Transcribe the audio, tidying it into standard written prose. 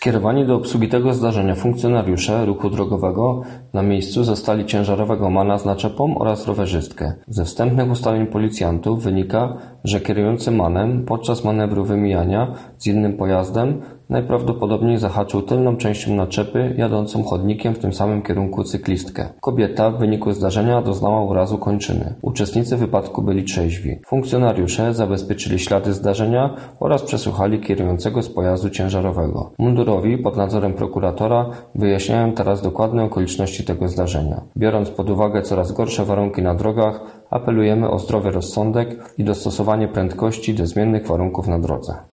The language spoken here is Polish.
Skierowani do obsługi tego zdarzenia funkcjonariusze ruchu drogowego na miejscu zastali ciężarowego MAN-a z naczepą oraz rowerzystkę. Ze wstępnych ustaleń policjantów wynika, że kierujący MAN-em podczas manewru wymijania z innym pojazdem najprawdopodobniej zahaczył tylną częścią naczepy jadącą chodnikiem w tym samym kierunku cyklistkę. Kobieta w wyniku zdarzenia doznała urazu kończyny. Uczestnicy wypadku byli trzeźwi. Funkcjonariusze zabezpieczyli ślady zdarzenia oraz przesłuchali kierującego z pojazdu ciężarowego. Mundurowi pod nadzorem prokuratora wyjaśniają teraz dokładne okoliczności tego zdarzenia. Biorąc pod uwagę coraz gorsze warunki na drogach, apelujemy o zdrowy rozsądek i dostosowanie prędkości do zmiennych warunków na drodze.